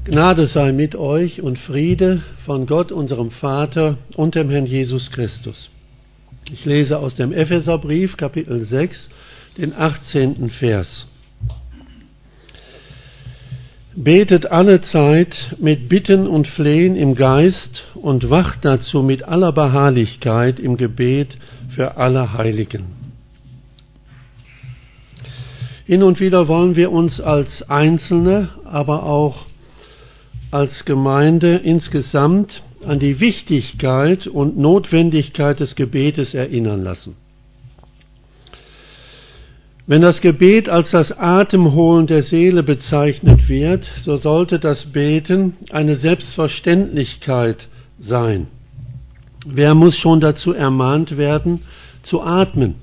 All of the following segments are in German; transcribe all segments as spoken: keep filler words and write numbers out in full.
Gnade sei mit euch und Friede von Gott, unserem Vater und dem Herrn Jesus Christus. Ich lese aus dem Epheserbrief, Kapitel sechs, den achtzehnten Vers. Betet alle Zeit mit Bitten und Flehen im Geist und wacht dazu mit aller Beharrlichkeit im Gebet für alle Heiligen. Hin und wieder wollen wir uns als Einzelne, aber auch als Gemeinde insgesamt an die Wichtigkeit und Notwendigkeit des Gebetes erinnern lassen. Wenn das Gebet als das Atemholen der Seele bezeichnet wird, so sollte das Beten eine Selbstverständlichkeit sein. Wer muss schon dazu ermahnt werden, zu atmen?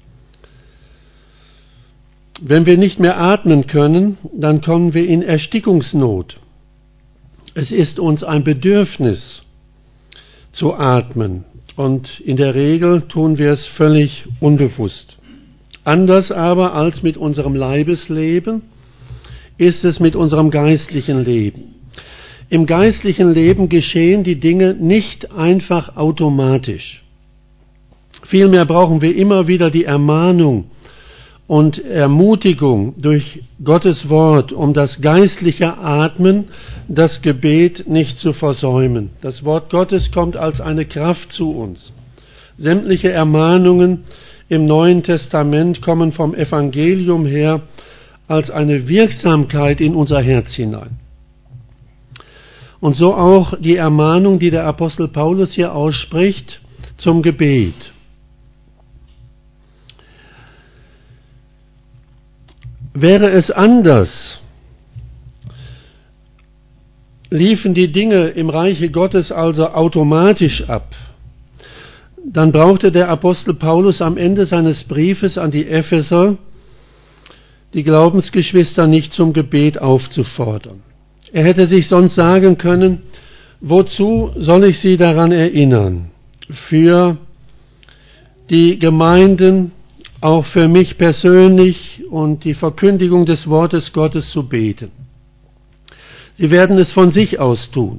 Wenn wir nicht mehr atmen können, dann kommen wir in Erstickungsnot. Es ist uns ein Bedürfnis zu atmen und in der Regel tun wir es völlig unbewusst. Anders aber als mit unserem Leibesleben ist es mit unserem geistlichen Leben. Im geistlichen Leben geschehen die Dinge nicht einfach automatisch. Vielmehr brauchen wir immer wieder die Ermahnung und Ermutigung durch Gottes Wort, um das geistliche Atmen, das Gebet nicht zu versäumen. Das Wort Gottes kommt als eine Kraft zu uns. Sämtliche Ermahnungen im Neuen Testament kommen vom Evangelium her als eine Wirksamkeit in unser Herz hinein. Und so auch die Ermahnung, die der Apostel Paulus hier ausspricht, zum Gebet. Wäre es anders, liefen die Dinge im Reiche Gottes also automatisch ab, dann brauchte der Apostel Paulus am Ende seines Briefes an die Epheser die Glaubensgeschwister nicht zum Gebet aufzufordern. Er hätte sich sonst sagen können, wozu soll ich sie daran erinnern? Für die Gemeinden, auch für mich persönlich und die Verkündigung des Wortes Gottes zu beten. Sie werden es von sich aus tun.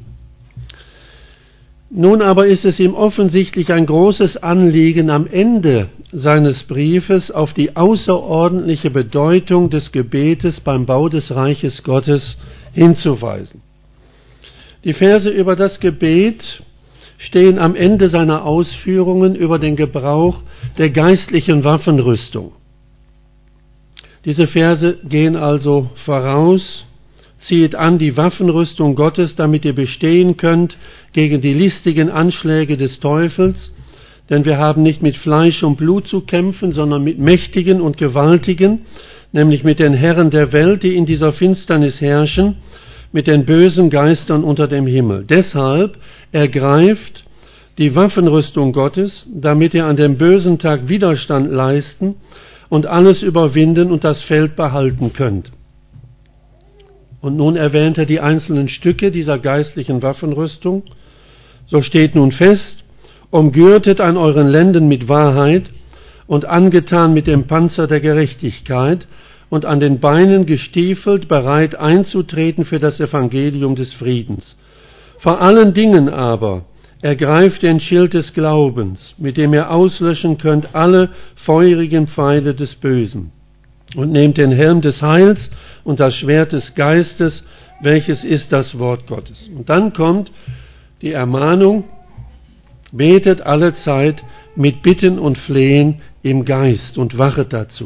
Nun aber ist es ihm offensichtlich ein großes Anliegen, am Ende seines Briefes auf die außerordentliche Bedeutung des Gebetes beim Bau des Reiches Gottes hinzuweisen. Die Verse über das Gebet stehen am Ende seiner Ausführungen über den Gebrauch der geistlichen Waffenrüstung. Diese Verse gehen also voraus: Ziehet an die Waffenrüstung Gottes, damit ihr bestehen könnt gegen die listigen Anschläge des Teufels, denn wir haben nicht mit Fleisch und Blut zu kämpfen, sondern mit Mächtigen und Gewaltigen, nämlich mit den Herren der Welt, die in dieser Finsternis herrschen, mit den bösen Geistern unter dem Himmel. Deshalb ergreift die Waffenrüstung Gottes, damit ihr an dem bösen Tag Widerstand leisten und alles überwinden und das Feld behalten könnt. Und nun erwähnt er die einzelnen Stücke dieser geistlichen Waffenrüstung. So steht nun fest: Umgürtet an euren Lenden mit Wahrheit und angetan mit dem Panzer der Gerechtigkeit und an den Beinen gestiefelt, bereit einzutreten für das Evangelium des Friedens. Vor allen Dingen aber ergreift den Schild des Glaubens, mit dem ihr auslöschen könnt alle feurigen Pfeile des Bösen. Und nehmt den Helm des Heils und das Schwert des Geistes, welches ist das Wort Gottes. Und dann kommt die Ermahnung: Betet alle Zeit mit Bitten und Flehen im Geist und wachet dazu.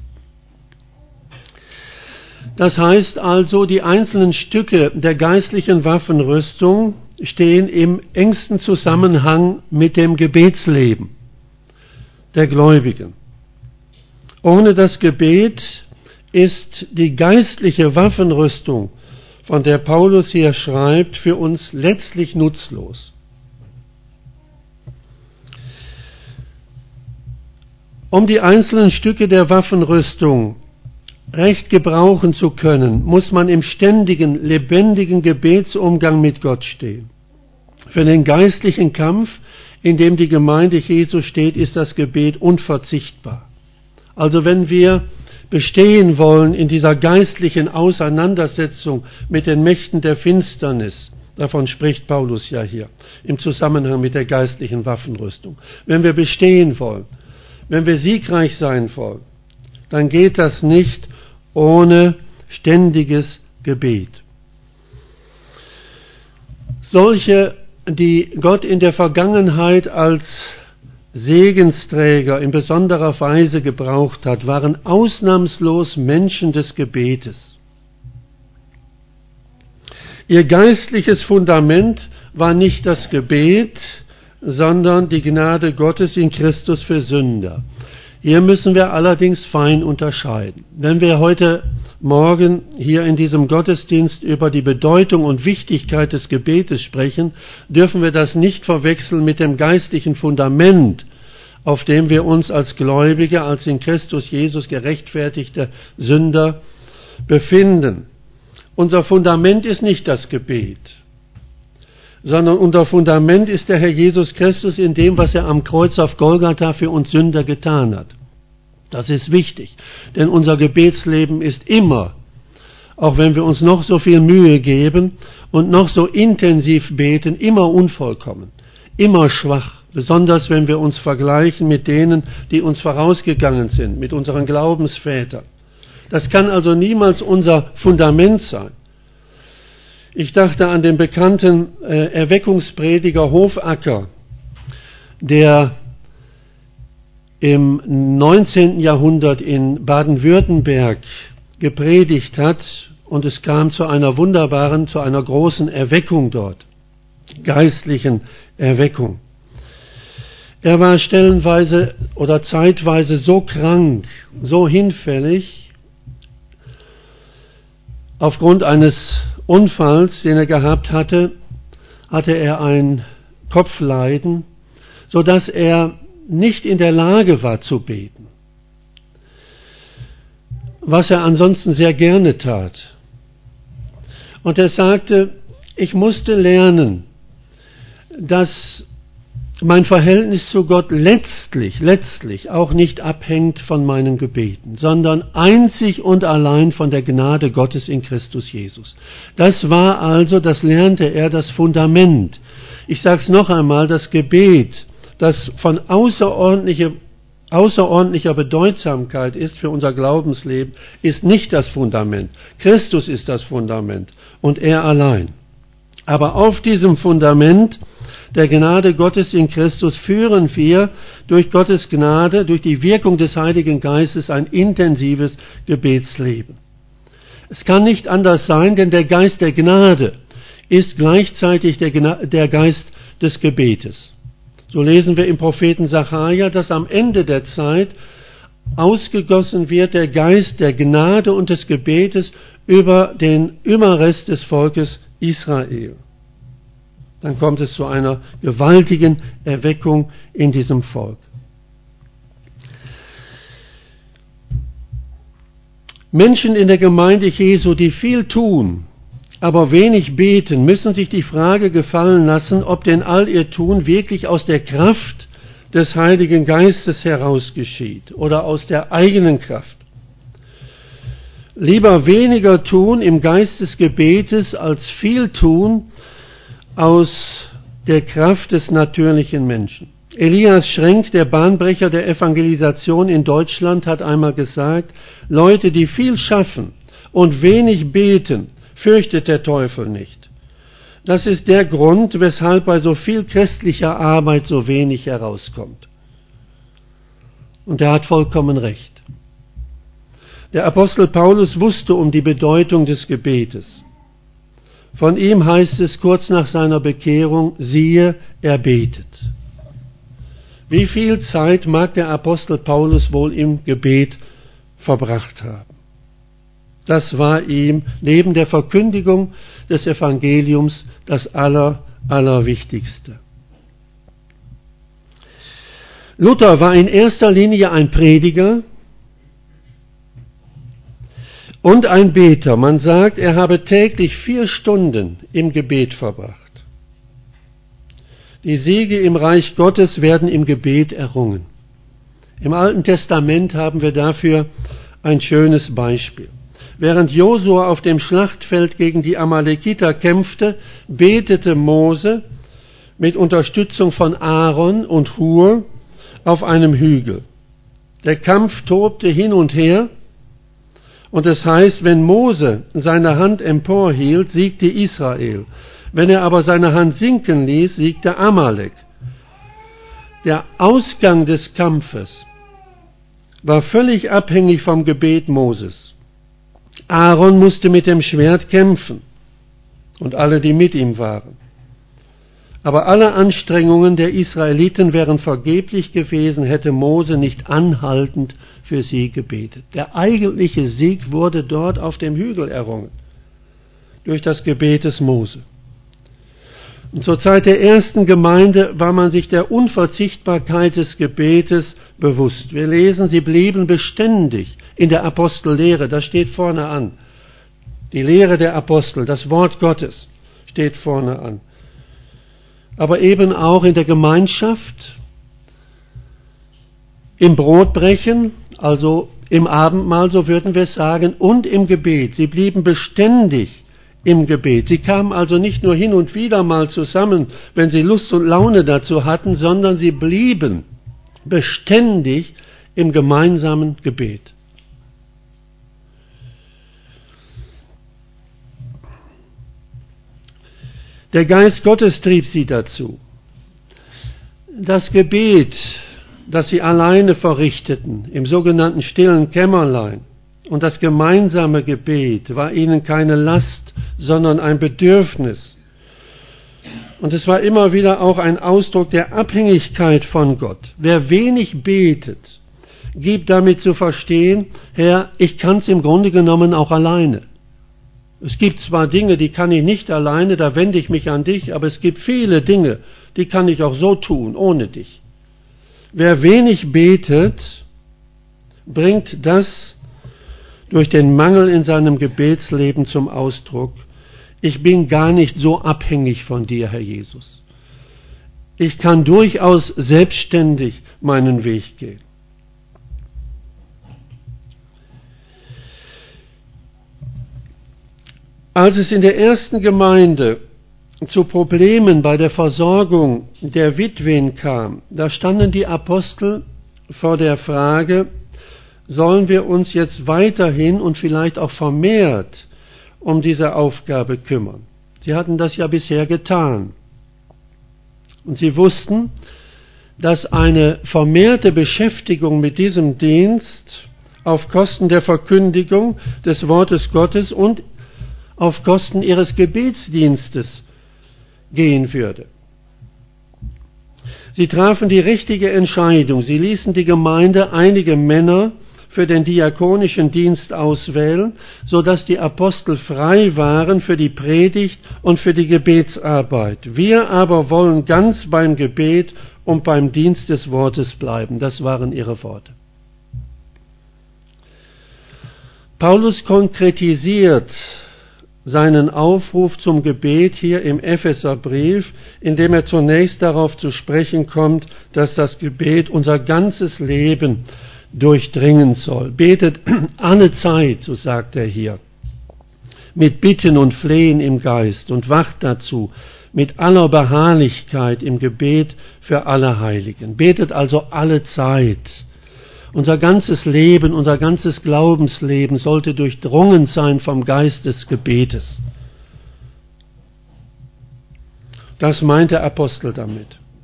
Das heißt also, die einzelnen Stücke der geistlichen Waffenrüstung stehen im engsten Zusammenhang mit dem Gebetsleben der Gläubigen. Ohne das Gebet ist die geistliche Waffenrüstung, von der Paulus hier schreibt, für uns letztlich nutzlos. Um die einzelnen Stücke der Waffenrüstung recht gebrauchen zu können, muss man im ständigen, lebendigen Gebetsumgang mit Gott stehen. Für den geistlichen Kampf, in dem die Gemeinde Jesu steht, ist das Gebet unverzichtbar. Also wenn wir bestehen wollen in dieser geistlichen Auseinandersetzung mit den Mächten der Finsternis, davon spricht Paulus ja hier, im Zusammenhang mit der geistlichen Waffenrüstung. Wenn wir bestehen wollen, wenn wir siegreich sein wollen, dann geht das nicht ohne ständiges Gebet. Solche, die Gott in der Vergangenheit als Segensträger in besonderer Weise gebraucht hat, waren ausnahmslos Menschen des Gebetes. Ihr geistliches Fundament war nicht das Gebet, sondern die Gnade Gottes in Christus für Sünder. Hier müssen wir allerdings fein unterscheiden. Wenn wir heute Morgen hier in diesem Gottesdienst über die Bedeutung und Wichtigkeit des Gebetes sprechen, dürfen wir das nicht verwechseln mit dem geistlichen Fundament, auf dem wir uns als Gläubige, als in Christus Jesus gerechtfertigte Sünder befinden. Unser Fundament ist nicht das Gebet, sondern unser Fundament ist der Herr Jesus Christus in dem, was er am Kreuz auf Golgatha für uns Sünder getan hat. Das ist wichtig, denn unser Gebetsleben ist immer, auch wenn wir uns noch so viel Mühe geben und noch so intensiv beten, immer unvollkommen, immer schwach, besonders wenn wir uns vergleichen mit denen, die uns vorausgegangen sind, mit unseren Glaubensvätern. Das kann also niemals unser Fundament sein. Ich dachte an den bekannten äh, Erweckungsprediger Hofacker, der im neunzehnten Jahrhundert in Baden-Württemberg gepredigt hat und es kam zu einer wunderbaren, zu einer großen Erweckung dort, geistlichen Erweckung. Er war stellenweise oder zeitweise so krank, so hinfällig, aufgrund eines Unfalls, den er gehabt hatte, hatte er ein Kopfleiden, so dass er nicht in der Lage war zu beten, was er ansonsten sehr gerne tat. Und er sagte, ich musste lernen, dass mein Verhältnis zu Gott letztlich, letztlich auch nicht abhängt von meinen Gebeten, sondern einzig und allein von der Gnade Gottes in Christus Jesus. Das war also, das lernte er, das Fundament. Ich sage es noch einmal, das Gebet, das von außerordentlicher, außerordentlicher Bedeutsamkeit ist für unser Glaubensleben, ist nicht das Fundament. Christus ist das Fundament und er allein. Aber auf diesem Fundament der Gnade Gottes in Christus führen wir durch Gottes Gnade, durch die Wirkung des Heiligen Geistes ein intensives Gebetsleben. Es kann nicht anders sein, denn der Geist der Gnade ist gleichzeitig der, Gna- der Geist des Gebetes. So lesen wir im Propheten Sacharja, dass am Ende der Zeit ausgegossen wird der Geist der Gnade und des Gebetes über den Überrest des Volkes Israel. Dann kommt es zu einer gewaltigen Erweckung in diesem Volk. Menschen in der Gemeinde Jesu, die viel tun, aber wenig beten, müssen sich die Frage gefallen lassen, ob denn all ihr Tun wirklich aus der Kraft des Heiligen Geistes heraus geschieht oder aus der eigenen Kraft. Lieber weniger tun im Geist des Gebetes als viel tun aus der Kraft des natürlichen Menschen. Elias Schrenk, der Bahnbrecher der Evangelisation in Deutschland, hat einmal gesagt, Leute, die viel schaffen und wenig beten, fürchtet der Teufel nicht. Das ist der Grund, weshalb bei so viel christlicher Arbeit so wenig herauskommt. Und er hat vollkommen recht. Der Apostel Paulus wusste um die Bedeutung des Gebetes. Von ihm heißt es kurz nach seiner Bekehrung, siehe, er betet. Wie viel Zeit mag der Apostel Paulus wohl im Gebet verbracht haben? Das war ihm neben der Verkündigung des Evangeliums das Aller, Allerwichtigste. Luther war in erster Linie ein Prediger und ein Beter. Man sagt, er habe täglich vier Stunden im Gebet verbracht. Die Siege im Reich Gottes werden im Gebet errungen. Im Alten Testament haben wir dafür ein schönes Beispiel. Während Josua auf dem Schlachtfeld gegen die Amalekiter kämpfte, betete Mose mit Unterstützung von Aaron und Hur auf einem Hügel. Der Kampf tobte hin und her, und es heißt, wenn Mose seine Hand emporhielt, siegte Israel. Wenn er aber seine Hand sinken ließ, siegte Amalek. Der Ausgang des Kampfes war völlig abhängig vom Gebet Moses. Aaron musste mit dem Schwert kämpfen und alle, die mit ihm waren. Aber alle Anstrengungen der Israeliten wären vergeblich gewesen, hätte Mose nicht anhaltend für sie gebetet. Der eigentliche Sieg wurde dort auf dem Hügel errungen, durch das Gebet des Mose. Und zur Zeit der ersten Gemeinde war man sich der Unverzichtbarkeit des Gebetes bewusst. Wir lesen, sie blieben beständig in der Apostellehre, das steht vorne an. Die Lehre der Apostel, das Wort Gottes steht vorne an. Aber eben auch in der Gemeinschaft, im Brotbrechen, also im Abendmahl, so würden wir sagen, und im Gebet. Sie blieben beständig im Gebet. Sie kamen also nicht nur hin und wieder mal zusammen, wenn sie Lust und Laune dazu hatten, sondern sie blieben beständig im gemeinsamen Gebet. Der Geist Gottes trieb sie dazu. Das Gebet, das sie alleine verrichteten, im sogenannten stillen Kämmerlein, und das gemeinsame Gebet war ihnen keine Last, sondern ein Bedürfnis. Und es war immer wieder auch ein Ausdruck der Abhängigkeit von Gott. Wer wenig betet, gibt damit zu verstehen, Herr, ich kann es im Grunde genommen auch alleine. Es gibt zwar Dinge, die kann ich nicht alleine, da wende ich mich an dich, aber es gibt viele Dinge, die kann ich auch so tun, ohne dich. Wer wenig betet, bringt das durch den Mangel in seinem Gebetsleben zum Ausdruck. Ich bin gar nicht so abhängig von dir, Herr Jesus. Ich kann durchaus selbstständig meinen Weg gehen. Als es in der ersten Gemeinde zu Problemen bei der Versorgung der Witwen kam, da standen die Apostel vor der Frage, sollen wir uns jetzt weiterhin und vielleicht auch vermehrt um diese Aufgabe kümmern? Sie hatten das ja bisher getan. Und sie wussten, dass eine vermehrte Beschäftigung mit diesem Dienst auf Kosten der Verkündigung des Wortes Gottes und auf Kosten ihres Gebetsdienstes gehen würde. Sie trafen die richtige Entscheidung. Sie ließen die Gemeinde einige Männer für den diakonischen Dienst auswählen, sodass die Apostel frei waren für die Predigt und für die Gebetsarbeit. Wir aber wollen ganz beim Gebet und beim Dienst des Wortes bleiben. Das waren ihre Worte. Paulus konkretisiert seinen Aufruf zum Gebet hier im Epheserbrief, indem er zunächst darauf zu sprechen kommt, dass das Gebet unser ganzes Leben durchdringen soll. Betet alle Zeit, so sagt er hier, mit Bitten und Flehen im Geist und wacht dazu mit aller Beharrlichkeit im Gebet für alle Heiligen. Betet also alle Zeit. Unser ganzes Leben, unser ganzes Glaubensleben sollte durchdrungen sein vom Geist des Gebetes. Das meint der Apostel damit.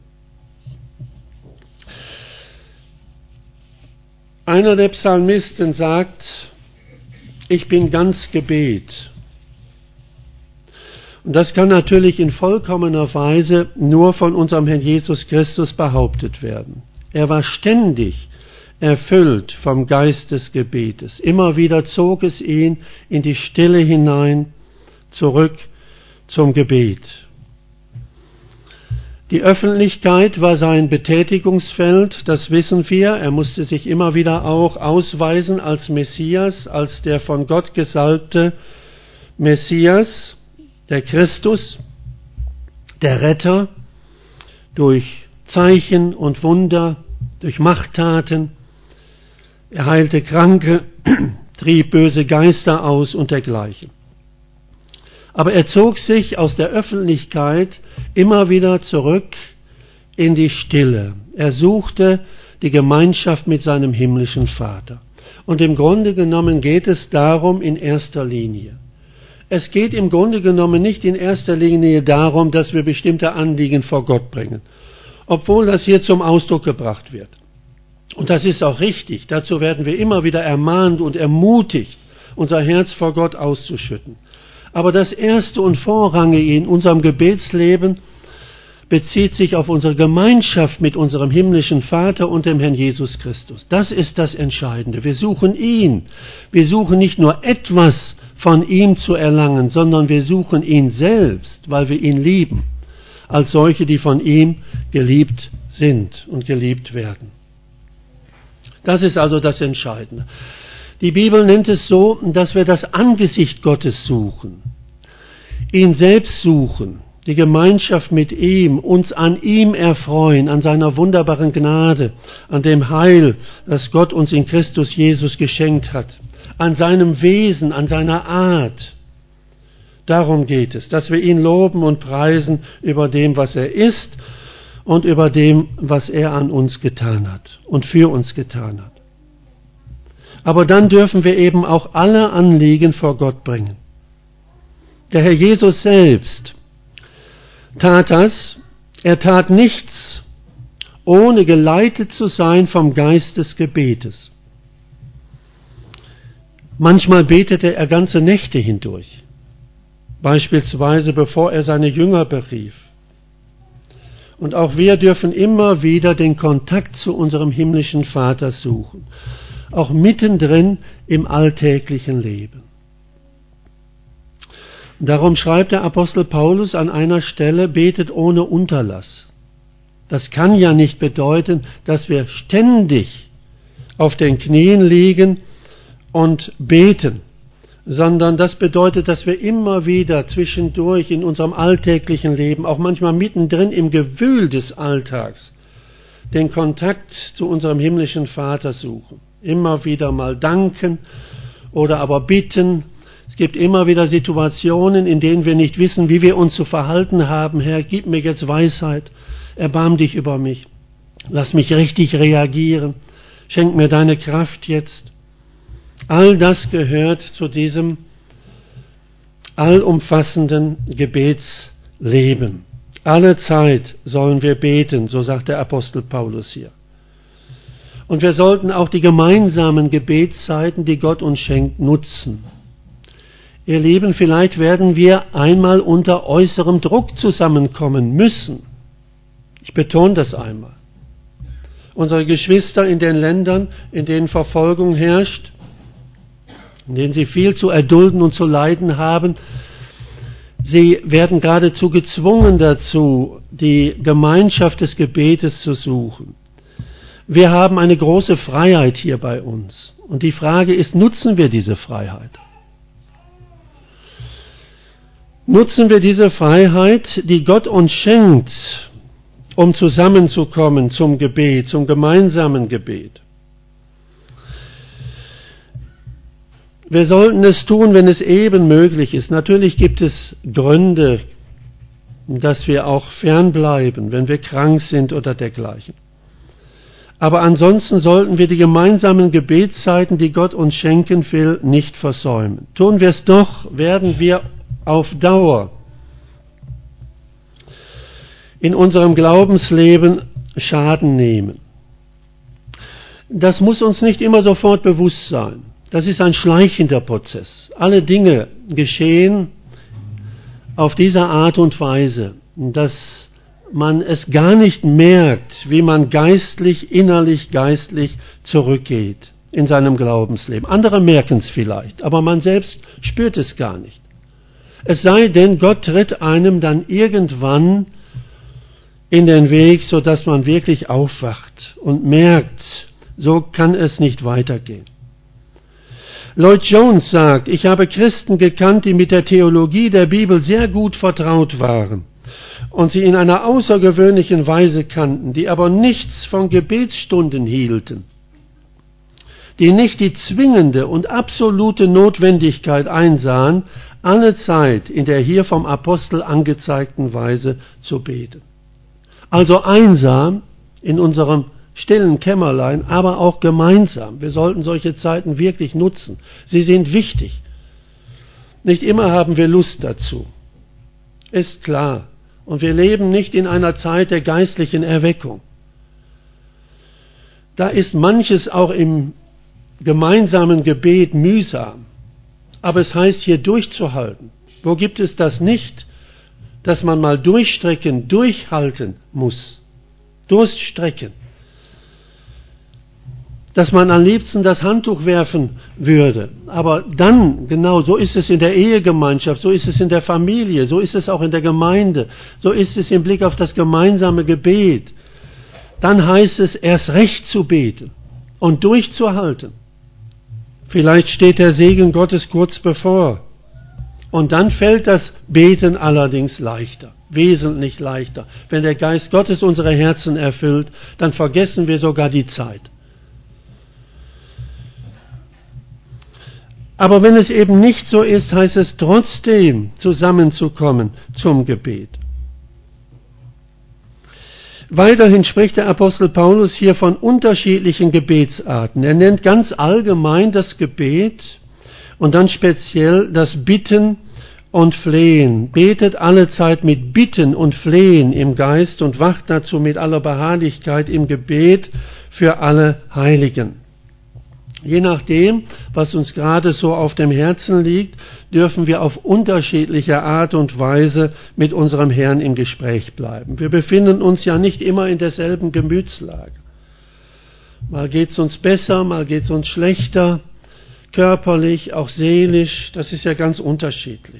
Einer der Psalmisten sagt, ich bin ganz Gebet. Und das kann natürlich in vollkommener Weise nur von unserem Herrn Jesus Christus behauptet werden. Er war ständig erfüllt vom Geist des Gebetes. Immer wieder zog es ihn in die Stille hinein, zurück zum Gebet. Die Öffentlichkeit war sein Betätigungsfeld, das wissen wir. Er musste sich immer wieder auch ausweisen als Messias, als der von Gott gesalbte Messias, der Christus, der Retter, durch Zeichen und Wunder, durch Machttaten. Er heilte Kranke, trieb böse Geister aus und dergleichen. Aber er zog sich aus der Öffentlichkeit immer wieder zurück in die Stille. Er suchte die Gemeinschaft mit seinem himmlischen Vater. Und im Grunde genommen geht es darum in erster Linie. Es geht im Grunde genommen nicht in erster Linie darum, dass wir bestimmte Anliegen vor Gott bringen, obwohl das hier zum Ausdruck gebracht wird. Und das ist auch richtig. Dazu werden wir immer wieder ermahnt und ermutigt, unser Herz vor Gott auszuschütten. Aber das Erste und Vorrangige in unserem Gebetsleben bezieht sich auf unsere Gemeinschaft mit unserem himmlischen Vater und dem Herrn Jesus Christus. Das ist das Entscheidende. Wir suchen ihn. Wir suchen nicht nur etwas von ihm zu erlangen, sondern wir suchen ihn selbst, weil wir ihn lieben, als solche, die von ihm geliebt sind und geliebt werden. Das ist also das Entscheidende. Die Bibel nennt es so, dass wir das Angesicht Gottes suchen, ihn selbst suchen, die Gemeinschaft mit ihm, uns an ihm erfreuen, an seiner wunderbaren Gnade, an dem Heil, das Gott uns in Christus Jesus geschenkt hat, an seinem Wesen, an seiner Art. Darum geht es, dass wir ihn loben und preisen über dem, was er ist und über dem, was er an uns getan hat und für uns getan hat. Aber dann dürfen wir eben auch alle Anliegen vor Gott bringen. Der Herr Jesus selbst tat das, er tat nichts, ohne geleitet zu sein vom Geist des Gebetes. Manchmal betete er ganze Nächte hindurch, beispielsweise bevor er seine Jünger berief. Und auch wir dürfen immer wieder den Kontakt zu unserem himmlischen Vater suchen, auch mittendrin im alltäglichen Leben. Darum schreibt der Apostel Paulus an einer Stelle, betet ohne Unterlass. Das kann ja nicht bedeuten, dass wir ständig auf den Knien liegen und beten, sondern das bedeutet, dass wir immer wieder zwischendurch in unserem alltäglichen Leben, auch manchmal mittendrin im Gewühl des Alltags, den Kontakt zu unserem himmlischen Vater suchen. Immer wieder mal danken oder aber bitten. Es gibt immer wieder Situationen, in denen wir nicht wissen, wie wir uns zu verhalten haben. Herr, gib mir jetzt Weisheit, erbarm dich über mich, lass mich richtig reagieren, schenk mir deine Kraft jetzt. All das gehört zu diesem allumfassenden Gebetsleben. Alle Zeit sollen wir beten, so sagt der Apostel Paulus hier. Und wir sollten auch die gemeinsamen Gebetszeiten, die Gott uns schenkt, nutzen. Ihr Lieben, vielleicht werden wir einmal unter äußerem Druck zusammenkommen müssen. Ich betone das einmal. Unsere Geschwister in den Ländern, in denen Verfolgung herrscht, in denen sie viel zu erdulden und zu leiden haben, sie werden geradezu gezwungen dazu, die Gemeinschaft des Gebetes zu suchen. Wir haben eine große Freiheit hier bei uns. Und die Frage ist, nutzen wir diese Freiheit? Nutzen wir diese Freiheit, die Gott uns schenkt, um zusammenzukommen zum Gebet, zum gemeinsamen Gebet? Wir sollten es tun, wenn es eben möglich ist. Natürlich gibt es Gründe, dass wir auch fernbleiben, wenn wir krank sind oder dergleichen. Aber ansonsten sollten wir die gemeinsamen Gebetszeiten, die Gott uns schenken will, nicht versäumen. Tun wir es doch, werden wir auf Dauer in unserem Glaubensleben Schaden nehmen. Das muss uns nicht immer sofort bewusst sein. Das ist ein schleichender Prozess. Alle Dinge geschehen auf diese Art und Weise, dass man es gar nicht merkt, wie man geistlich, innerlich, geistlich zurückgeht in seinem Glaubensleben. Andere merken es vielleicht, aber man selbst spürt es gar nicht. Es sei denn, Gott tritt einem dann irgendwann in den Weg, sodass man wirklich aufwacht und merkt, so kann es nicht weitergehen. Lloyd Jones sagt, ich habe Christen gekannt, die mit der Theologie der Bibel sehr gut vertraut waren und sie in einer außergewöhnlichen Weise kannten, die aber nichts von Gebetsstunden hielten. die nicht die zwingende und absolute Notwendigkeit einsahen, alle Zeit in der hier vom Apostel angezeigten Weise zu beten. Also einsam in unserem stillen Kämmerlein, aber auch gemeinsam. Wir sollten solche Zeiten wirklich nutzen. Sie sind wichtig. Nicht immer haben wir Lust dazu. Ist klar. Und wir leben nicht in einer Zeit der geistlichen Erweckung. Da ist manches auch im gemeinsamen Gebet mühsam. Aber es heißt hier durchzuhalten. Wo gibt es das nicht, dass man mal durchstrecken, durchhalten muss? Durststrecken. Dass man am liebsten das Handtuch werfen würde. Aber dann, genau, so ist es in der Ehegemeinschaft, so ist es in der Familie, so ist es auch in der Gemeinde, so ist es im Blick auf das gemeinsame Gebet. Dann heißt es, erst recht zu beten und durchzuhalten. Vielleicht steht der Segen Gottes kurz bevor. Und dann fällt das Beten allerdings leichter, wesentlich leichter. Wenn der Geist Gottes unsere Herzen erfüllt, dann vergessen wir sogar die Zeit. Aber wenn es eben nicht so ist, heißt es trotzdem zusammenzukommen zum Gebet. Weiterhin spricht der Apostel Paulus hier von unterschiedlichen Gebetsarten. Er nennt ganz allgemein das Gebet und dann speziell das Bitten und Flehen. Betet allezeit mit Bitten und Flehen im Geist und wacht dazu mit aller Beharrlichkeit im Gebet für alle Heiligen. Je nachdem, was uns gerade so auf dem Herzen liegt, dürfen wir auf unterschiedliche Art und Weise mit unserem Herrn im Gespräch bleiben. Wir befinden uns ja nicht immer in derselben Gemütslage. Mal geht es uns besser, mal geht es uns schlechter, körperlich, auch seelisch, das ist ja ganz unterschiedlich.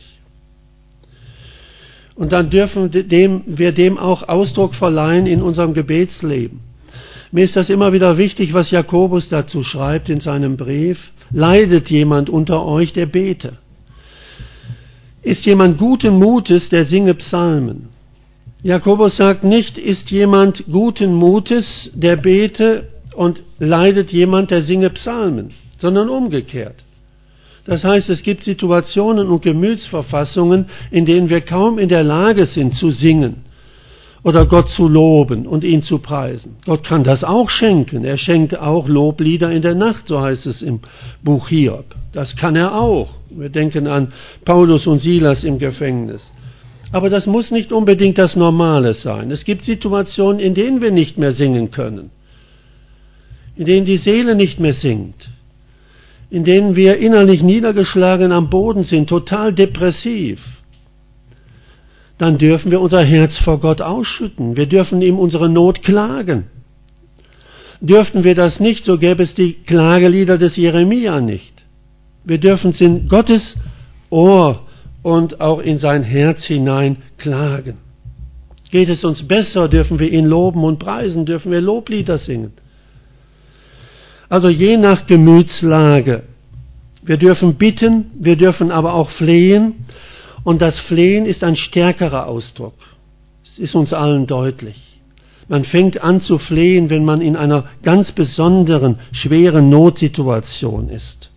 Und dann dürfen dem, wir dem auch Ausdruck verleihen in unserem Gebetsleben. Mir ist das immer wieder wichtig, was Jakobus dazu schreibt in seinem Brief. Leidet jemand unter euch, der bete? Ist jemand guten Mutes, der singe Psalmen? Jakobus sagt nicht, ist jemand guten Mutes, der bete, und leidet jemand, der singe Psalmen, sondern umgekehrt. Das heißt, es gibt Situationen und Gemütsverfassungen, in denen wir kaum in der Lage sind zu singen oder Gott zu loben und ihn zu preisen. Gott kann das auch schenken. Er schenkt auch Loblieder in der Nacht, so heißt es im Buch Hiob. Das kann er auch. Wir denken an Paulus und Silas im Gefängnis. Aber das muss nicht unbedingt das Normale sein. Es gibt Situationen, in denen wir nicht mehr singen können, in denen die Seele nicht mehr singt, in denen wir innerlich niedergeschlagen am Boden sind, total depressiv. Dann dürfen wir unser Herz vor Gott ausschütten. Wir dürfen ihm unsere Not klagen. Dürften wir das nicht, so gäbe es die Klagelieder des Jeremia nicht. Wir dürfen es in Gottes Ohr und auch in sein Herz hinein klagen. Geht es uns besser, dürfen wir ihn loben und preisen, dürfen wir Loblieder singen. Also je nach Gemütslage. Wir dürfen bitten, wir dürfen aber auch flehen. Und das Flehen ist ein stärkerer Ausdruck. Es ist uns allen deutlich. Man fängt an zu flehen, wenn man in einer ganz besonderen, schweren Notsituation ist.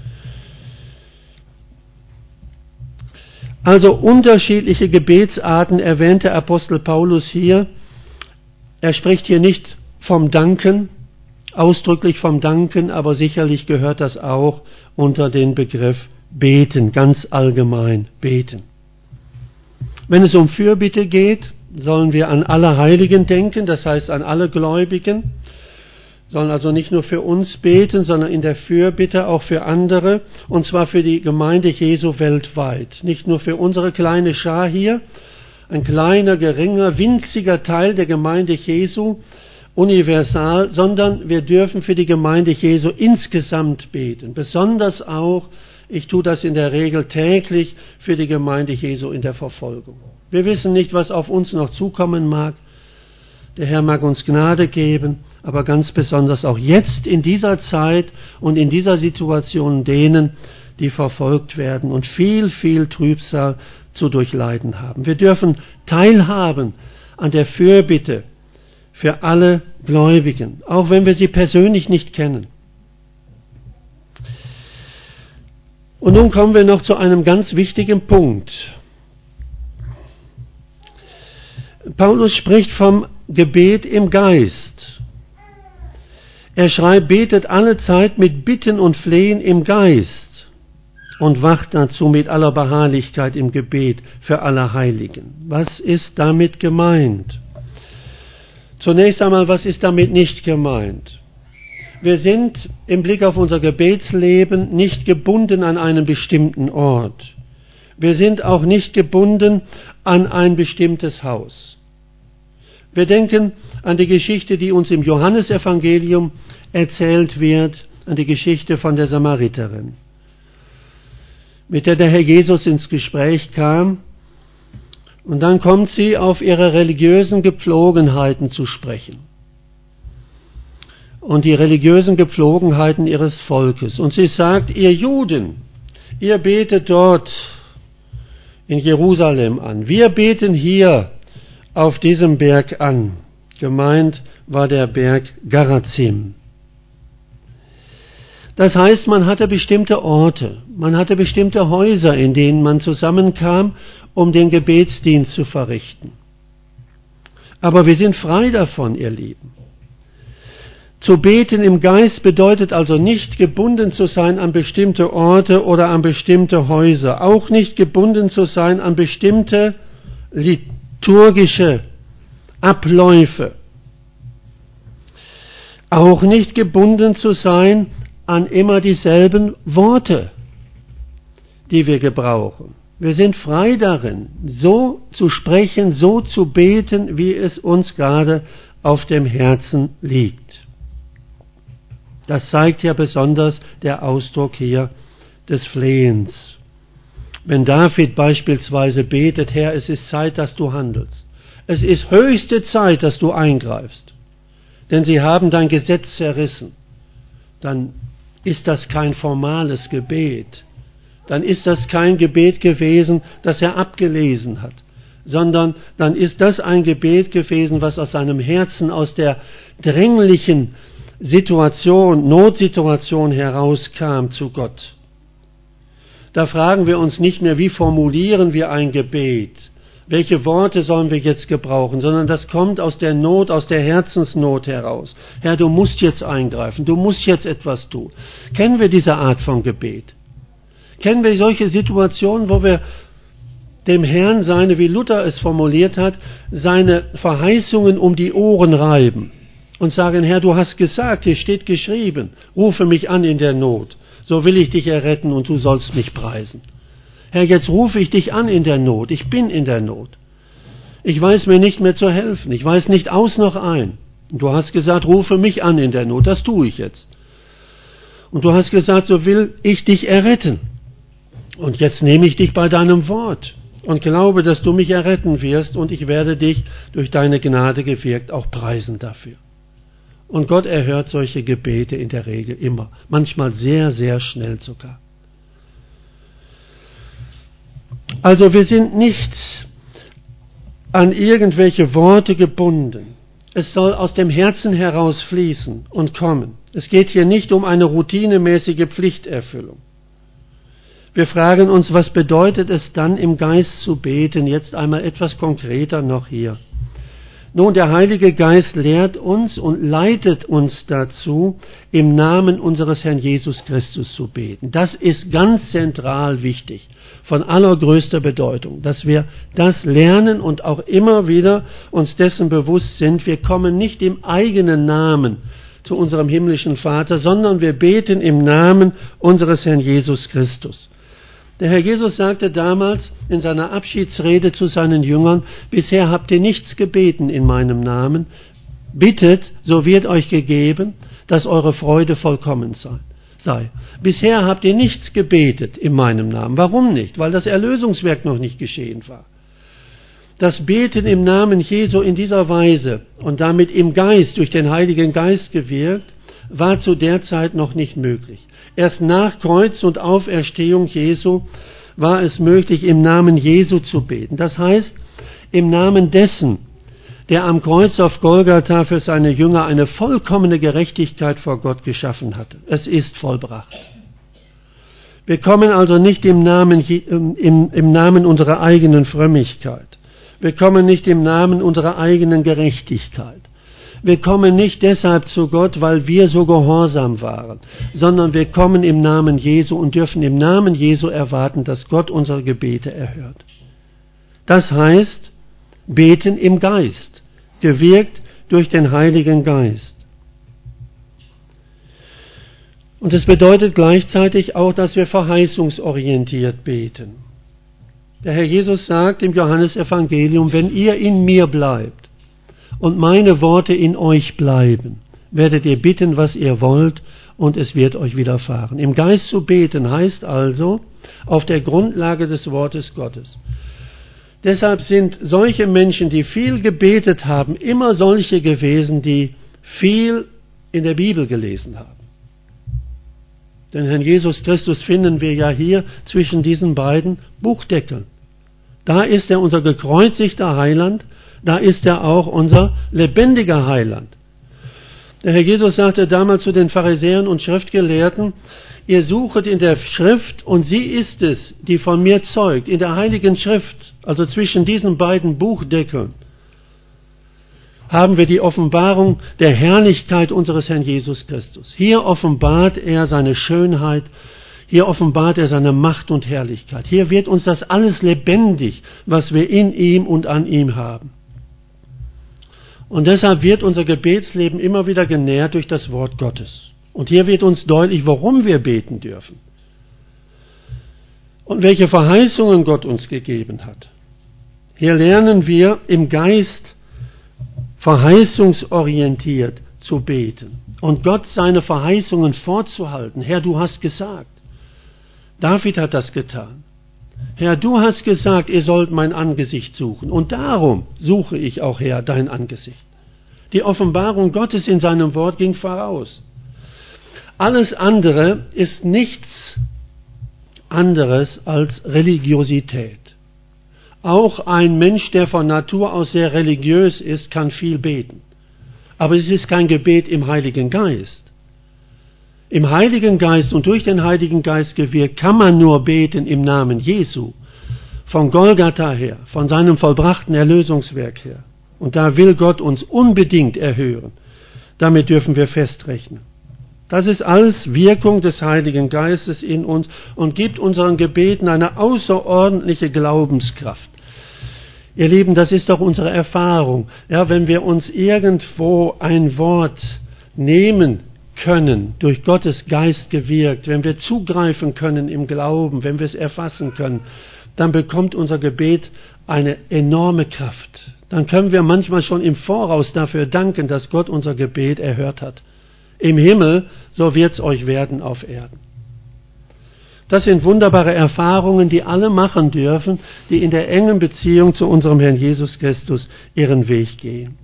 Also unterschiedliche Gebetsarten erwähnt der Apostel Paulus hier. Er spricht hier nicht vom Danken, ausdrücklich vom Danken, aber sicherlich gehört das auch unter den Begriff Beten, ganz allgemein beten. Wenn es um Fürbitte geht, sollen wir an alle Heiligen denken, das heißt an alle Gläubigen, sollen also nicht nur für uns beten, sondern in der Fürbitte auch für andere, und zwar für die Gemeinde Jesu weltweit. Nicht nur für unsere kleine Schar hier, ein kleiner, geringer, winziger Teil der Gemeinde Jesu, universal, sondern wir dürfen für die Gemeinde Jesu insgesamt beten, besonders auch, ich tue das in der Regel täglich, für die Gemeinde Jesu in der Verfolgung. Wir wissen nicht, was auf uns noch zukommen mag. Der Herr mag uns Gnade geben, aber ganz besonders auch jetzt in dieser Zeit und in dieser Situation denen, die verfolgt werden und viel, viel Trübsal zu durchleiden haben. Wir dürfen teilhaben an der Fürbitte für alle Gläubigen, auch wenn wir sie persönlich nicht kennen. Und nun kommen wir noch zu einem ganz wichtigen Punkt. Paulus spricht vom Gebet im Geist. Er schreibt, betet alle Zeit mit Bitten und Flehen im Geist und wacht dazu mit aller Beharrlichkeit im Gebet für alle Heiligen. Was ist damit gemeint? Zunächst einmal, was ist damit nicht gemeint? Wir sind im Blick auf unser Gebetsleben nicht gebunden an einen bestimmten Ort. Wir sind auch nicht gebunden an ein bestimmtes Haus. Wir denken an die Geschichte, die uns im Johannesevangelium erzählt wird, an die Geschichte von der Samariterin, mit der der Herr Jesus ins Gespräch kam. Und dann kommt sie auf ihre religiösen Gepflogenheiten zu sprechen. Und die religiösen Gepflogenheiten ihres Volkes. Und sie sagt, ihr Juden, ihr betet dort in Jerusalem an. Wir beten hier auf diesem Berg an. Gemeint war der Berg Garazim. Das heißt, man hatte bestimmte Orte, man hatte bestimmte Häuser, in denen man zusammenkam, um den Gebetsdienst zu verrichten. Aber wir sind frei davon, ihr Lieben. Zu beten im Geist bedeutet also nicht gebunden zu sein an bestimmte Orte oder an bestimmte Häuser, auch nicht gebunden zu sein an bestimmte liturgische Abläufe, auch nicht gebunden zu sein an immer dieselben Worte, die wir gebrauchen. Wir sind frei darin, so zu sprechen, so zu beten, wie es uns gerade auf dem Herzen liegt. Das zeigt ja besonders der Ausdruck hier des Flehens. Wenn David beispielsweise betet, Herr, es ist Zeit, dass du handelst. Es ist höchste Zeit, dass du eingreifst. Denn sie haben dein Gesetz zerrissen. Dann ist das kein formales Gebet. Dann ist das kein Gebet gewesen, das er abgelesen hat. Sondern dann ist das ein Gebet gewesen, was aus seinem Herzen, aus der dränglichen Situation, Notsituation herauskam zu Gott. Da fragen wir uns nicht mehr, wie formulieren wir ein Gebet? Welche Worte sollen wir jetzt gebrauchen? Sondern das kommt aus der Not, aus der Herzensnot heraus. Herr, du musst jetzt eingreifen, du musst jetzt etwas tun. Kennen wir diese Art von Gebet? Kennen wir solche Situationen, wo wir dem Herrn seine, wie Luther es formuliert hat, seine Verheißungen um die Ohren reiben und sagen, Herr, du hast gesagt, hier steht geschrieben, rufe mich an in der Not, so will ich dich erretten und du sollst mich preisen. Herr, jetzt rufe ich dich an in der Not, ich bin in der Not. Ich weiß mir nicht mehr zu helfen, ich weiß nicht aus noch ein. Und du hast gesagt, rufe mich an in der Not, das tue ich jetzt. Und du hast gesagt, so will ich dich erretten. Und jetzt nehme ich dich bei deinem Wort und glaube, dass du mich erretten wirst und ich werde dich durch deine Gnade gewirkt auch preisen dafür. Und Gott erhört solche Gebete in der Regel immer, manchmal sehr, sehr schnell sogar. Also wir sind nicht an irgendwelche Worte gebunden. Es soll aus dem Herzen heraus fließen und kommen. Es geht hier nicht um eine routinemäßige Pflichterfüllung. Wir fragen uns, was bedeutet es dann, im Geist zu beten? Jetzt einmal etwas konkreter noch hier. Nun, der Heilige Geist lehrt uns und leitet uns dazu, im Namen unseres Herrn Jesus Christus zu beten. Das ist ganz zentral wichtig, von allergrößter Bedeutung, dass wir das lernen und auch immer wieder uns dessen bewusst sind. Wir kommen nicht im eigenen Namen zu unserem himmlischen Vater, sondern wir beten im Namen unseres Herrn Jesus Christus. Der Herr Jesus sagte damals in seiner Abschiedsrede zu seinen Jüngern, bisher habt ihr nichts gebeten in meinem Namen, bittet, so wird euch gegeben, dass eure Freude vollkommen sei. Bisher habt ihr nichts gebetet in meinem Namen. Warum nicht? Weil das Erlösungswerk noch nicht geschehen war. Das Beten im Namen Jesu in dieser Weise und damit im Geist, durch den Heiligen Geist gewirkt, war zu der Zeit noch nicht möglich. Erst nach Kreuz und Auferstehung Jesu war es möglich, im Namen Jesu zu beten. Das heißt, im Namen dessen, der am Kreuz auf Golgatha für seine Jünger eine vollkommene Gerechtigkeit vor Gott geschaffen hatte. Es ist vollbracht. Wir kommen also nicht im Namen, im, im Namen unserer eigenen Frömmigkeit. Wir kommen nicht im Namen unserer eigenen Gerechtigkeit. Wir kommen nicht deshalb zu Gott, weil wir so gehorsam waren, sondern wir kommen im Namen Jesu und dürfen im Namen Jesu erwarten, dass Gott unsere Gebete erhört. Das heißt, beten im Geist, gewirkt durch den Heiligen Geist. Und es bedeutet gleichzeitig auch, dass wir verheißungsorientiert beten. Der Herr Jesus sagt im Johannesevangelium, wenn ihr in mir bleibt und meine Worte in euch bleiben, werdet ihr bitten, was ihr wollt, und es wird euch widerfahren. Im Geist zu beten heißt also, auf der Grundlage des Wortes Gottes. Deshalb sind solche Menschen, die viel gebetet haben, immer solche gewesen, die viel in der Bibel gelesen haben. Den Herrn Jesus Christus finden wir ja hier zwischen diesen beiden Buchdeckeln. Da ist er unser gekreuzigter Heiland, da ist er auch unser lebendiger Heiland. Der Herr Jesus sagte damals zu den Pharisäern und Schriftgelehrten, ihr suchet in der Schrift und sie ist es, die von mir zeugt, in der Heiligen Schrift, also zwischen diesen beiden Buchdeckeln, haben wir die Offenbarung der Herrlichkeit unseres Herrn Jesus Christus. Hier offenbart er seine Schönheit, hier offenbart er seine Macht und Herrlichkeit. Hier wird uns das alles lebendig, was wir in ihm und an ihm haben. Und deshalb wird unser Gebetsleben immer wieder genährt durch das Wort Gottes. Und hier wird uns deutlich, warum wir beten dürfen. Und welche Verheißungen Gott uns gegeben hat. Hier lernen wir im Geist verheißungsorientiert zu beten und Gott seine Verheißungen vorzuhalten. Herr, du hast gesagt. David hat das getan. Herr, du hast gesagt, ihr sollt mein Angesicht suchen. Und darum suche ich auch, Herr, dein Angesicht. Die Offenbarung Gottes in seinem Wort ging voraus. Alles andere ist nichts anderes als Religiosität. Auch ein Mensch, der von Natur aus sehr religiös ist, kann viel beten. Aber es ist kein Gebet im Heiligen Geist. Im Heiligen Geist und durch den Heiligen Geist gewirkt kann man nur beten im Namen Jesu. Von Golgatha her, von seinem vollbrachten Erlösungswerk her. Und da will Gott uns unbedingt erhören. Damit dürfen wir festrechnen. Das ist alles Wirkung des Heiligen Geistes in uns und gibt unseren Gebeten eine außerordentliche Glaubenskraft. Ihr Lieben, das ist doch unsere Erfahrung. Ja, wenn wir uns irgendwo ein Wort nehmen können, durch Gottes Geist gewirkt, wenn wir zugreifen können im Glauben, wenn wir es erfassen können, dann bekommt unser Gebet eine enorme Kraft. Dann können wir manchmal schon im Voraus dafür danken, dass Gott unser Gebet erhört hat. Im Himmel, so wird's euch werden auf Erden. Das sind wunderbare Erfahrungen, die alle machen dürfen, die in der engen Beziehung zu unserem Herrn Jesus Christus ihren Weg gehen.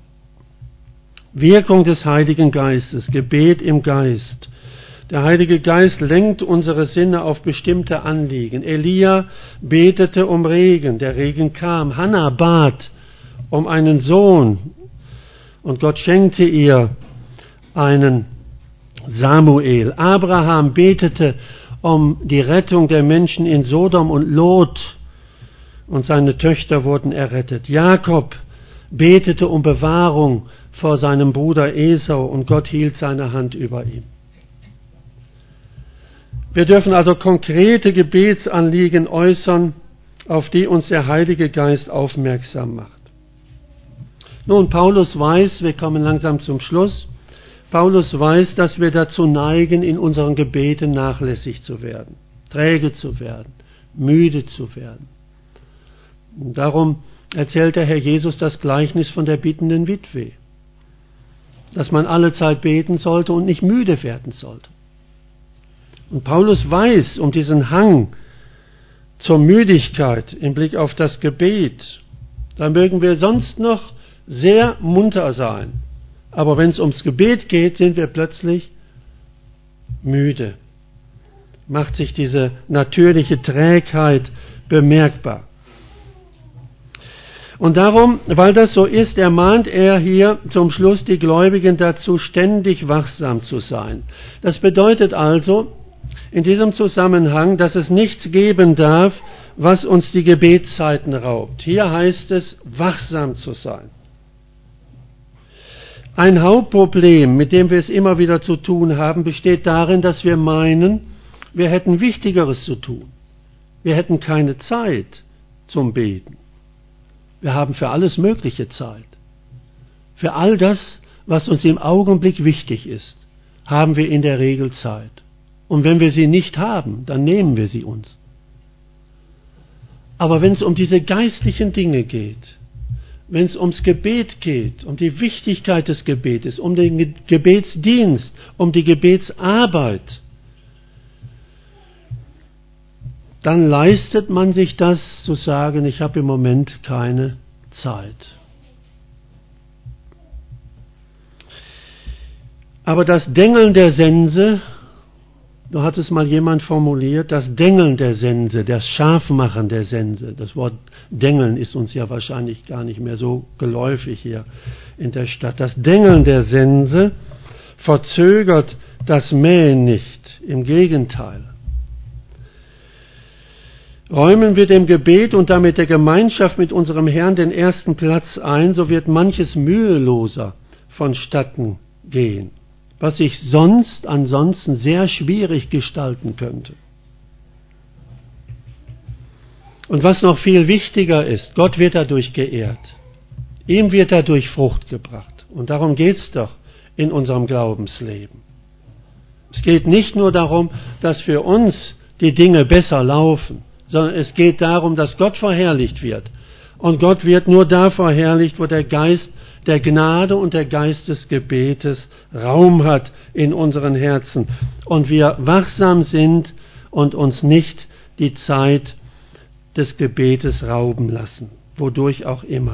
Wirkung des Heiligen Geistes, Gebet im Geist. Der Heilige Geist lenkt unsere Sinne auf bestimmte Anliegen. Elia betete um Regen, der Regen kam. Hannah bat um einen Sohn und Gott schenkte ihr einen Samuel. Abraham betete um die Rettung der Menschen in Sodom und Lot und seine Töchter wurden errettet. Jakob betete um Bewahrung vor seinem Bruder Esau und Gott hielt seine Hand über ihm. Wir dürfen also konkrete Gebetsanliegen äußern, auf die uns der Heilige Geist aufmerksam macht. Nun, Paulus weiß, wir kommen langsam zum Schluss, Paulus weiß, dass wir dazu neigen, in unseren Gebeten nachlässig zu werden, träge zu werden, müde zu werden. Und darum erzählt der Herr Jesus das Gleichnis von der bittenden Witwe, dass man alle Zeit beten sollte und nicht müde werden sollte. Und Paulus weiß um diesen Hang zur Müdigkeit im Blick auf das Gebet. Da mögen wir sonst noch sehr munter sein. Aber wenn es ums Gebet geht, sind wir plötzlich müde. Macht sich diese natürliche Trägheit bemerkbar. Und darum, weil das so ist, ermahnt er hier zum Schluss die Gläubigen dazu, ständig wachsam zu sein. Das bedeutet also, in diesem Zusammenhang, dass es nichts geben darf, was uns die Gebetszeiten raubt. Hier heißt es, wachsam zu sein. Ein Hauptproblem, mit dem wir es immer wieder zu tun haben, besteht darin, dass wir meinen, wir hätten Wichtigeres zu tun. Wir hätten keine Zeit zum Beten. Wir haben für alles Mögliche Zeit. Für all das, was uns im Augenblick wichtig ist, haben wir in der Regel Zeit. Und wenn wir sie nicht haben, dann nehmen wir sie uns. Aber wenn es um diese geistlichen Dinge geht, wenn es ums Gebet geht, um die Wichtigkeit des Gebetes, um den Gebetsdienst, um die Gebetsarbeit, dann leistet man sich das zu sagen, ich habe im Moment keine Zeit. Aber das Dengeln der Sense, so hat es mal jemand formuliert, das Dengeln der Sense, das Scharfmachen der Sense, das Wort Dengeln ist uns ja wahrscheinlich gar nicht mehr so geläufig hier in der Stadt. Das Dengeln der Sense verzögert das Mähen nicht, im Gegenteil. Räumen wir dem Gebet und damit der Gemeinschaft mit unserem Herrn den ersten Platz ein, so wird manches müheloser vonstatten gehen, was sich sonst ansonsten sehr schwierig gestalten könnte. Und was noch viel wichtiger ist, Gott wird dadurch geehrt. Ihm wird dadurch Frucht gebracht. Und darum geht es doch in unserem Glaubensleben. Es geht nicht nur darum, dass für uns die Dinge besser laufen, sondern es geht darum, dass Gott verherrlicht wird. Und Gott wird nur da verherrlicht, wo der Geist der Gnade und der Geist des Gebetes Raum hat in unseren Herzen und wir wachsam sind und uns nicht die Zeit des Gebetes rauben lassen, wodurch auch immer.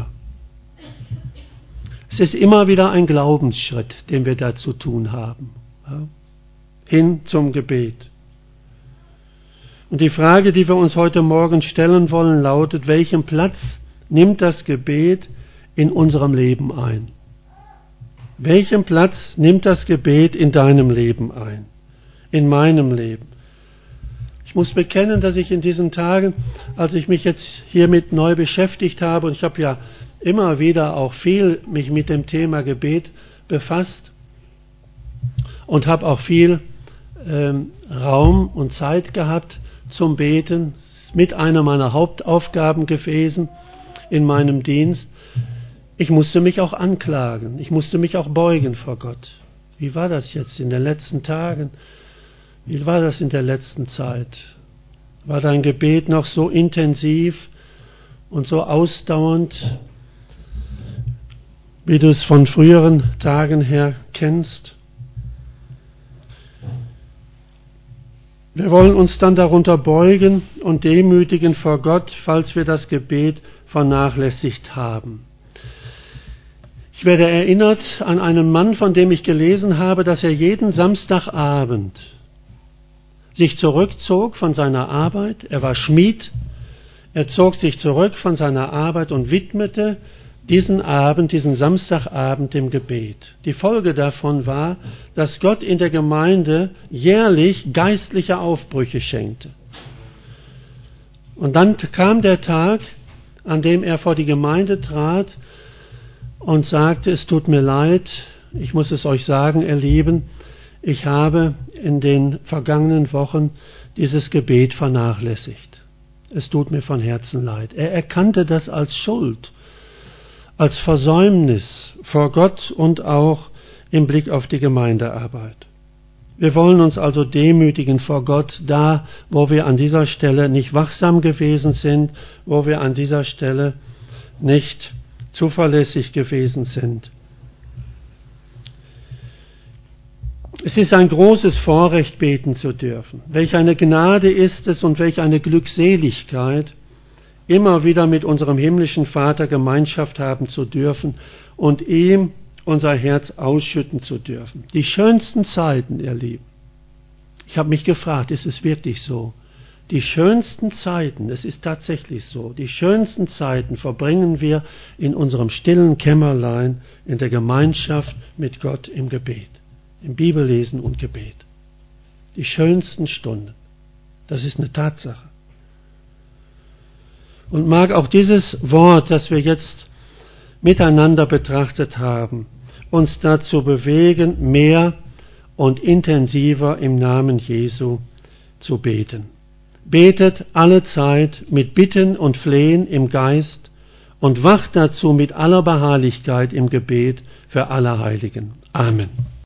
Es ist immer wieder ein Glaubensschritt, den wir da zu tun haben, ja? Hin zum Gebet. Und die Frage, die wir uns heute Morgen stellen wollen, lautet, welchen Platz nimmt das Gebet in unserem Leben ein? Welchen Platz nimmt das Gebet in deinem Leben ein? In meinem Leben? Ich muss bekennen, dass ich in diesen Tagen, als ich mich jetzt hiermit neu beschäftigt habe, und ich habe ja immer wieder auch viel mich mit dem Thema Gebet befasst und habe auch viel ähm, Raum und Zeit gehabt zum Beten, mit einer meiner Hauptaufgaben gewesen in meinem Dienst. Ich musste mich auch anklagen, ich musste mich auch beugen vor Gott. Wie war das jetzt in den letzten Tagen? Wie war das in der letzten Zeit? War dein Gebet noch so intensiv und so ausdauernd, wie du es von früheren Tagen her kennst? Wir wollen uns dann darunter beugen und demütigen vor Gott, falls wir das Gebet vernachlässigt haben. Ich werde erinnert an einen Mann, von dem ich gelesen habe, dass er jeden Samstagabend sich zurückzog von seiner Arbeit. Er war Schmied. Er zog sich zurück von seiner Arbeit und widmete diesen Abend, diesen Samstagabend dem Gebet. Die Folge davon war, dass Gott in der Gemeinde jährlich geistliche Aufbrüche schenkte. Und dann kam der Tag, an dem er vor die Gemeinde trat und sagte, es tut mir leid, ich muss es euch sagen, ihr Lieben, ich habe in den vergangenen Wochen dieses Gebet vernachlässigt. Es tut mir von Herzen leid. Er erkannte das als Schuld, als Versäumnis vor Gott und auch im Blick auf die Gemeindearbeit. Wir wollen uns also demütigen vor Gott, da, wo wir an dieser Stelle nicht wachsam gewesen sind, wo wir an dieser Stelle nicht zuverlässig gewesen sind. Es ist ein großes Vorrecht, beten zu dürfen. Welch eine Gnade ist es und welch eine Glückseligkeit, immer wieder mit unserem himmlischen Vater Gemeinschaft haben zu dürfen und ihm unser Herz ausschütten zu dürfen. Die schönsten Zeiten, ihr Lieben. Ich habe mich gefragt, ist es wirklich so? Die schönsten Zeiten, es ist tatsächlich so, die schönsten Zeiten verbringen wir in unserem stillen Kämmerlein, in der Gemeinschaft mit Gott im Gebet, im Bibellesen und Gebet. die schönsten Stunden. Das ist eine Tatsache. Und mag auch dieses Wort, das wir jetzt miteinander betrachtet haben, uns dazu bewegen, mehr und intensiver im Namen Jesu zu beten. Betet alle Zeit mit Bitten und Flehen im Geist und wacht dazu mit aller Beharrlichkeit im Gebet für alle Heiligen. Amen.